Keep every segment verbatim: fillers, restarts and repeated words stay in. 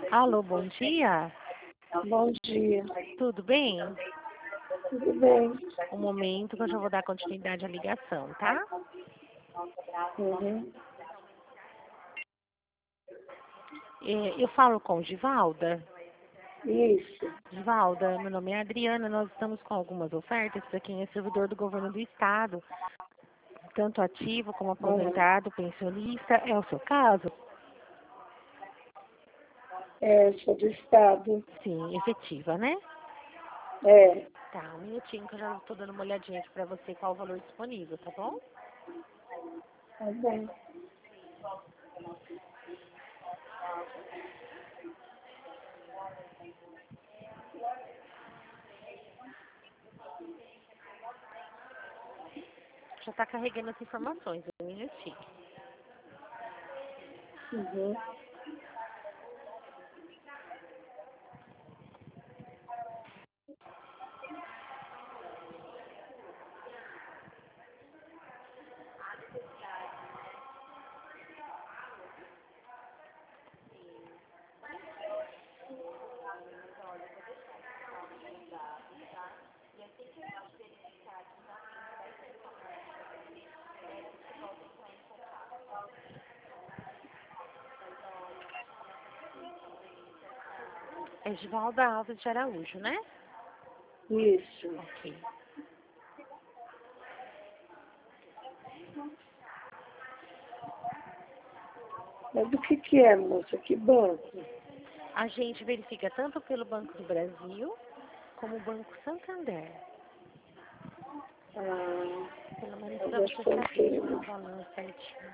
Alô, bom dia. Bom dia. Tudo bem? Tudo bem? Um momento que eu já vou dar continuidade à ligação, tá? Uhum. É, eu falo com Givalda. Isso. Givalda, meu nome é Adriana, nós estamos com algumas ofertas para quem é servidor do governo do estado, tanto ativo como Uhum. aposentado, pensionista. É o seu caso? É, sou do estado. Sim, efetiva, né? É, Tá, um minutinho que eu já estou dando uma olhadinha aqui para você qual o valor disponível, tá bom? tá bem. Já está carregando as informações, um minutinho. Uhum. É Givalda Alves de Araújo, né? Isso. Ok. Mas do que que é, moça? Que banco? A gente verifica tanto pelo Banco do Brasil como o Banco Santander. Ah, Pelo menos eu para já você saber soltei. o valor certinho.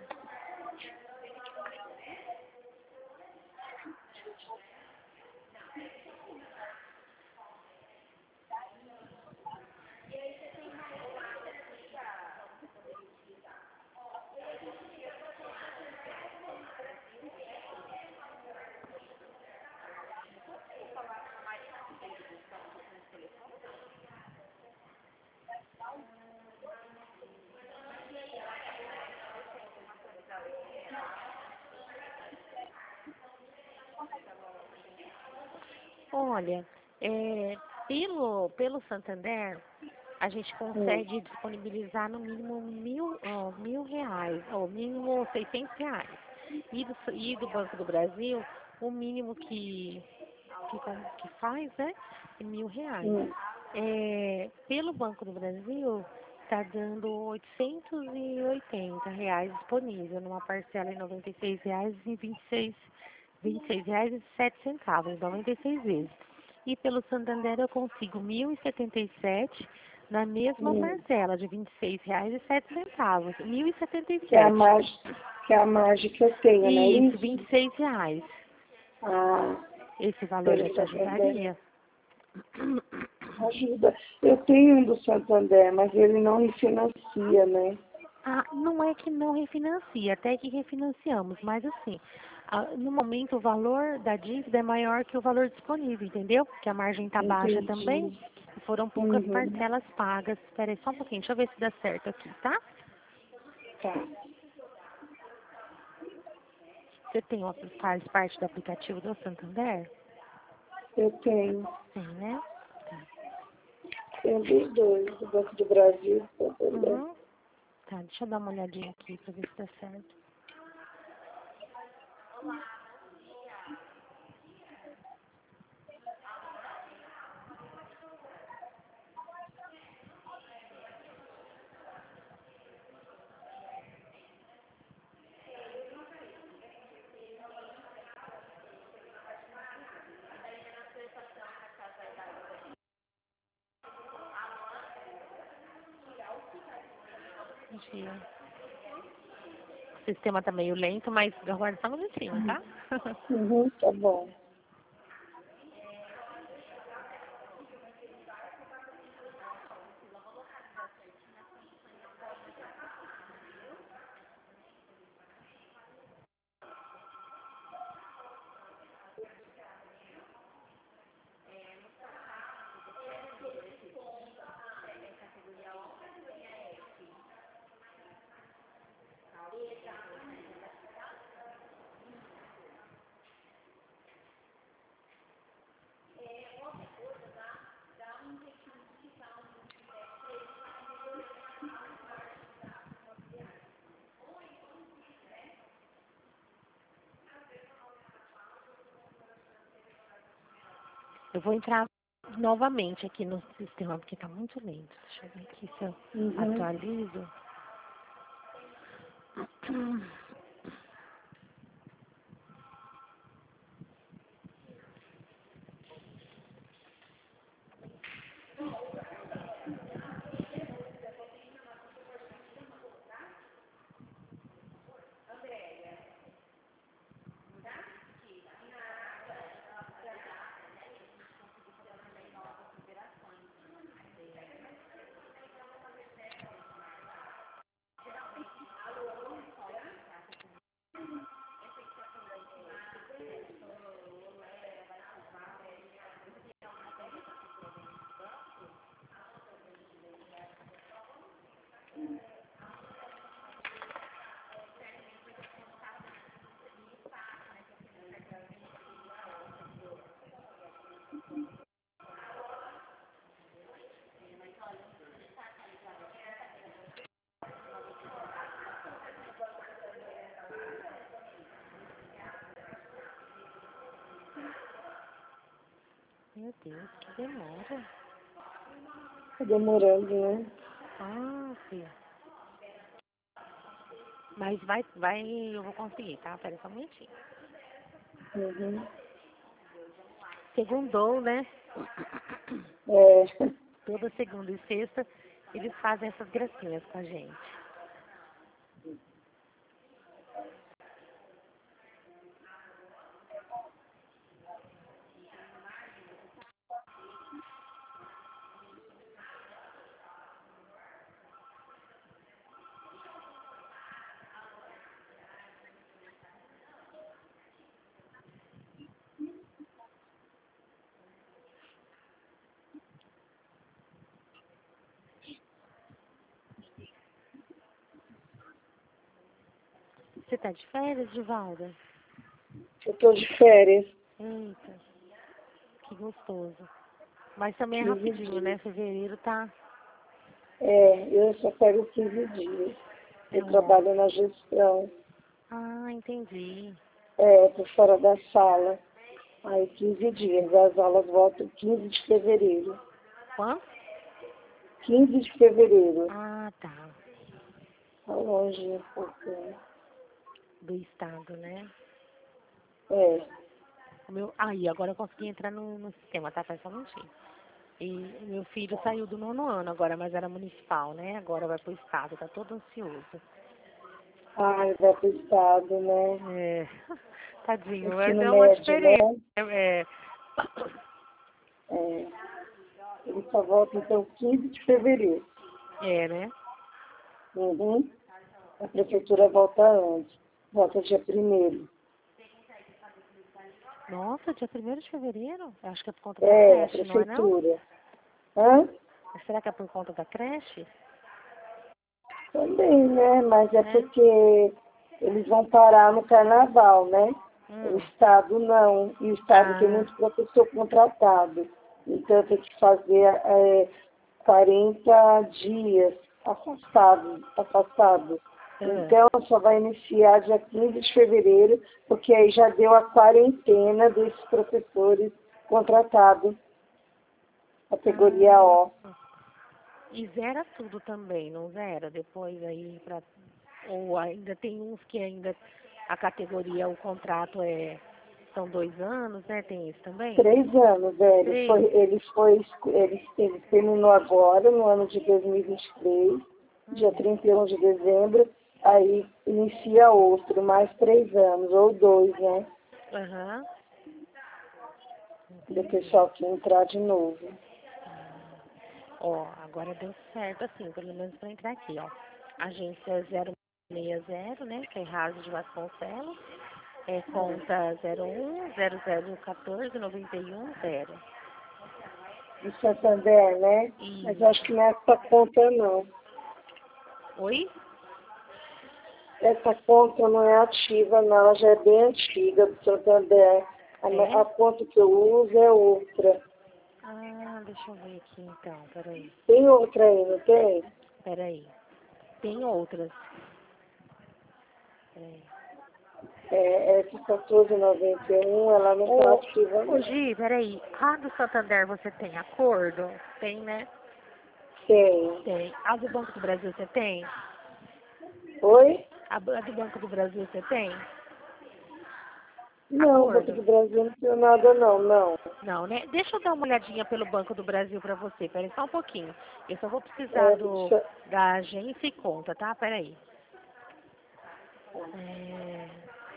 Olha, é, pelo, pelo Santander, a gente Hum. consegue disponibilizar no mínimo mil, ó, mil reais, ou mínimo seiscentos reais. E do, e do Banco do Brasil, o mínimo que, que, como que faz, né? É mil reais. Hum. É, pelo Banco do Brasil, está dando oitocentos e oitenta reais disponível, numa parcela em noventa e seis reais e vinte e seis, vinte e seis reais e sete centavos, noventa e seis vezes. E pelo Santander eu consigo mil e setenta e sete na mesma Hum. parcela de vinte e seis reais e sete centavos, mil e setenta e Que é a sete. margem, que é a margem que eu tenho, não é Isso, isso? vinte e seis reais. Ah, Esse valor já pelo te Santander. ajudaria? Ajuda. Eu tenho um do Santander, mas ele não me financia, né? Ah, não é que não refinancia, até que refinanciamos, mas assim, ah, no momento o valor da dívida é maior que o valor disponível, entendeu? Porque a margem está baixa também Entendi. e foram poucas Uhum. parcelas pagas. Espera aí só um pouquinho, deixa eu ver se dá certo aqui, tá? Tá. Você tem, uma- faz parte do aplicativo do Santander? Eu tenho. Tem, né? Tá. Tenho dos dois, do Banco do Brasil e do Santander. Uhum. Tá, deixa eu dar uma olhadinha aqui pra ver se dá certo. Gente, o sistema tá meio lento, mas aguarda só um minutinho, tá? Uhum, tá bom. Eu vou entrar novamente aqui no sistema, porque tá muito lento. Deixa eu ver aqui se eu Uhum. atualizo. Meu Deus, que demora. Tá demorando, né? Ah, filha. Mas vai, vai, eu vou conseguir, tá? Pera só um minutinho. Uhum. Segundou, né? É. Toda segunda e sexta eles fazem essas gracinhas com a gente. Você tá de férias, Divalda? Eu tô de férias. Eita, que gostoso. Mas também é quinze rapidinho, né? dias. Fevereiro tá... É, eu só pego quinze dias. É Eu um ó. trabalho na gestão. Ah, entendi. É, por fora da sala. Aí quinze dias. As aulas voltam quinze de fevereiro. Quanto? quinze de fevereiro. Ah, tá. Tá longe um pouco. Do estado, né? É. O meu... Aí, agora eu consegui entrar no, no sistema, tá? Faz só um minutinho. E meu filho saiu do nono ano agora, mas era municipal, né? Agora vai pro estado, tá todo ansioso. Ai, vai pro estado, né? É, tadinho, mas Ensino é uma médio, né? diferença. É, É. Ele só volta então quinze de fevereiro. é, né? Uhum. A prefeitura volta antes. Volta dia primeiro. Nossa, dia primeiro de fevereiro? Eu acho que é por conta da É, a creche, não é não? prefeitura. Hã? Será que é por conta da creche? Também, né? Mas é Né? porque eles vão parar no carnaval, né? O Hum. Estado não. E o Estado tem Ah, muito professor contratado. Então tem que fazer é, quarenta dias afastado, afastado. é. Então só vai iniciar dia quinze de fevereiro, porque aí já deu a quarentena desses professores contratados, categoria Ah, O. e zera tudo também, não zera? Depois aí pra... Ou ainda tem uns que ainda a categoria, o contrato é... São dois anos, né? Tem isso também? Três anos, é, ele foi, Três? ele foi, ele, ele terminou agora, no ano de dois mil e vinte e três, dia Hum. trinta e um de dezembro, aí inicia outro, mais três anos, ou dois, né? Aham. Do Entendi. pessoal que entrar de novo. Ó, agora deu certo assim, pelo menos pra entrar aqui, ó. Agência zero seis zero, né? Ferraz de Vasconcelos. É conta zero um zero zero um quatro nove um zero. De Santander, né? Mas eu acho Isso. que não é essa conta, não. Oi? Essa conta não é ativa, não. Ela já é bem antiga do Santander. A, a É? conta que eu uso é outra. Ah, deixa eu ver aqui então, peraí. Tem outra aí, não tem? Peraí. Tem outras. Peraí. É, essa quatorze e noventa e um, ela não está ativa. Ô, Gi, peraí. A do Santander você tem acordo? Tem, né? Tem. Tem. A do Banco do Brasil você tem? Oi? A do Banco do Brasil você tem? Não, Banco Acordo? do Brasil não tem nada não, não. Não, né? Deixa eu dar uma olhadinha pelo Banco do Brasil pra você. Peraí, só um pouquinho. Eu só vou precisar É, do, deixa- da agência e conta, tá? Peraí. É...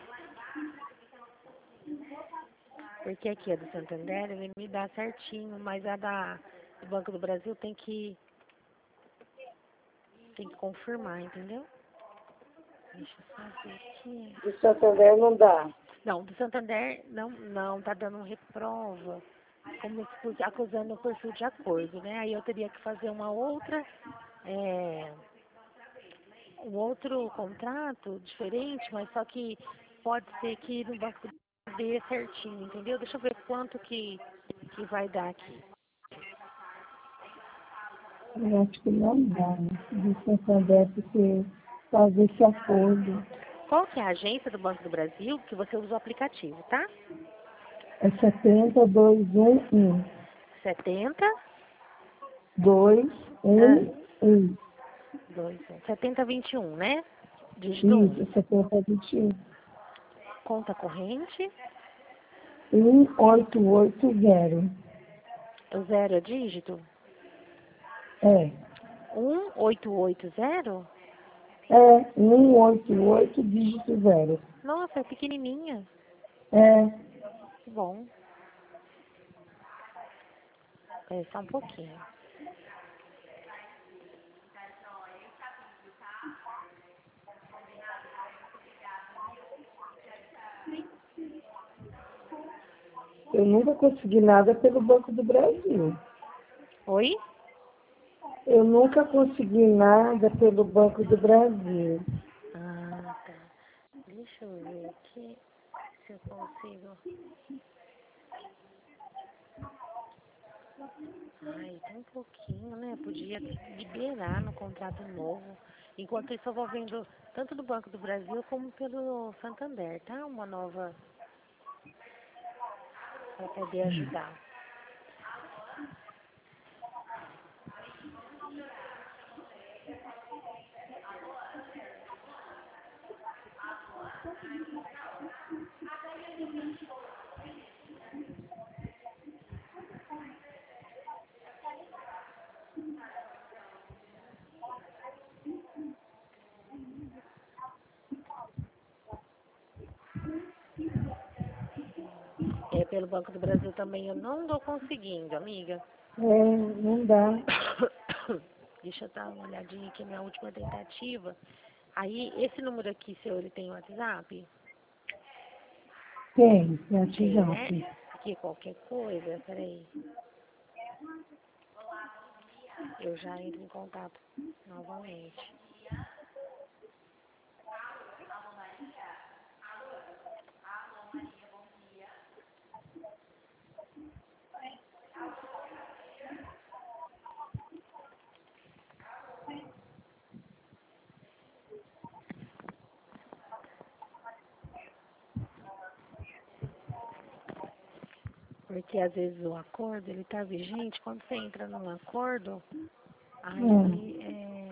Porque aqui a do Santander, ele me dá certinho, mas a da do Banco do Brasil tem que tem que confirmar, entendeu? Deixa eu só ver aqui. de Santander não dá. Não, do Santander não, não, tá dando reprova, como se fosse acusando o perfil de acordo, né? Aí eu teria que fazer uma outra, é, um outro contrato diferente, mas só que pode ser que no banco dê certinho, entendeu? Deixa eu ver quanto que, que vai dar aqui. Eu acho que não dá, né? De Santander, porque fazer esse acordo Qual que é a agência do Banco do Brasil que você usa o aplicativo, tá? é setenta, dois, um, um. setenta, dois, ah, um, um. dois, setenta, vinte e um, né? Dígito um. Isso, setenta, vinte e um. Conta corrente, um, oito, oito, zero. o zero é dígito. É. um oito oito zero? É, um, oito, oito, dígito zero. Nossa, é pequenininha. É. Que bom. É só um pouquinho. Eu nunca consegui nada pelo Banco do Brasil. Oi? Eu nunca consegui nada pelo Banco do Brasil. Ah, tá. Deixa eu ver aqui se eu consigo. Ai, tem um pouquinho, né? Podia liberar no contrato novo. Enquanto isso, eu vou vendo tanto do Banco do Brasil como pelo Santander, tá? Uma nova para poder ajudar. É, pelo Banco do Brasil também eu não tô conseguindo, amiga. É, não dá. Deixa eu dar uma olhadinha aqui na minha última tentativa. Aí, esse número aqui, seu, ele tem WhatsApp? Tem, é Tem, né? WhatsApp. Aqui, qualquer coisa, peraí. Eu já entro em contato novamente. Porque às vezes o acordo, ele tá vigente. Quando você entra num acordo, Hum, aí é...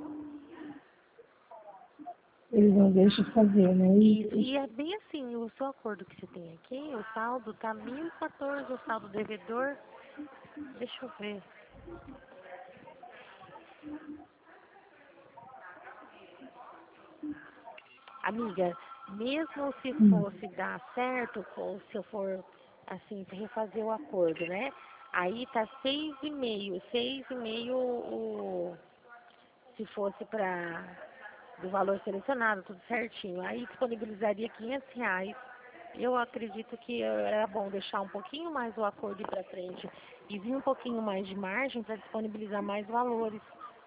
eles não deixam fazer, né? Isso, E, e é bem assim, o seu acordo que você tem aqui, o saldo tá mil e quatorze, o saldo devedor. Deixa eu ver. Amiga, mesmo se hum, fosse dar certo, ou se eu for, assim, refazer o acordo, né? Aí tá seis e meio, seis e meio o, se fosse para do valor selecionado, tudo certinho. Aí disponibilizaria quinhentos reais. Eu acredito que era bom deixar um pouquinho mais o acordo ir para frente e vir um pouquinho mais de margem para disponibilizar mais valores.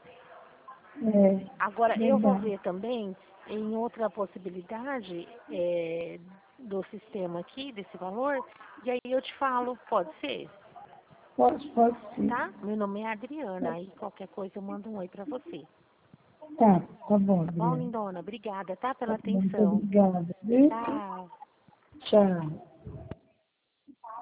é Agora, eu vou verdade. ver também em outra possibilidade é, do sistema aqui, desse valor, e aí eu te falo, pode ser, Pode, pode sim. tá? Meu nome é Adriana, aí qualquer coisa eu mando um oi pra você. Tá, tá bom, Tá bom, Adriana. lindona? Obrigada, tá? Pela Tá bom, muito atenção. obrigada, viu? Tchau. Tchau.